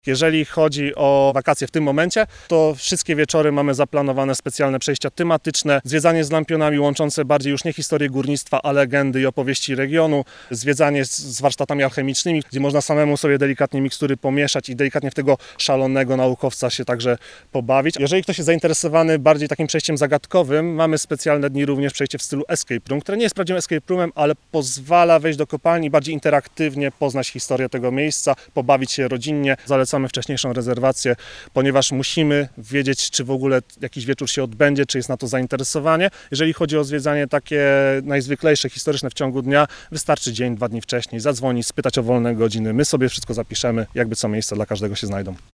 Jeżeli chodzi o wakacje w tym momencie, to wszystkie wieczory mamy zaplanowane specjalne przejścia tematyczne, zwiedzanie z lampionami łączące bardziej już nie historię górnictwa, a legendy i opowieści regionu, zwiedzanie z warsztatami alchemicznymi, gdzie można samemu sobie delikatnie mikstury pomieszać i delikatnie w tego szalonego naukowca się także pobawić. Jeżeli ktoś jest zainteresowany bardziej takim przejściem zagadkowym, mamy specjalne dni również przejście w stylu escape room, które nie jest prawdziwym escape roomem, ale pozwala wejść do kopalni, bardziej interaktywnie poznać historię tego miejsca, pobawić się rodzinnie. Zalecamy wcześniejszą rezerwację, ponieważ musimy wiedzieć, czy w ogóle jakiś wieczór się odbędzie, czy jest na to zainteresowanie. Jeżeli chodzi o zwiedzanie takie najzwyklejsze, historyczne w ciągu dnia, wystarczy dzień, 2 dni wcześniej, zadzwonić, spytać o wolne godziny. My sobie wszystko zapiszemy, jakby co miejsca dla każdego się znajdą.